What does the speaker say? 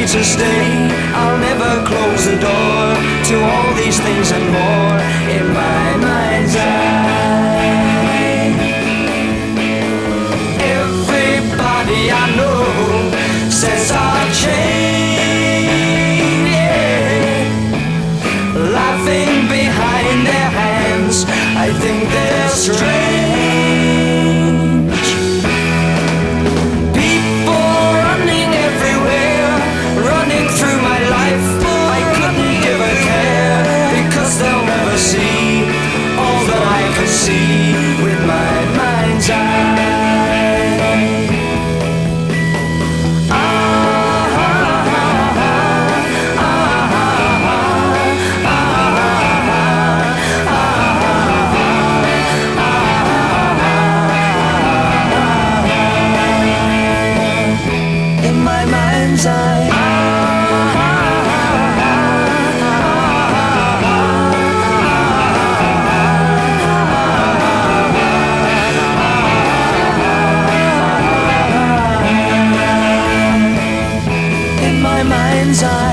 to stay. I'll never close the door to all these things and more in my mind's eye. Everybody I know says I'll change, yeah. Laughing behind their hands, I think they're strange. People running everywhere, running through my life. I couldn't give a care, because they'll never see all that I could see with my mind's eye. In my mind's eye.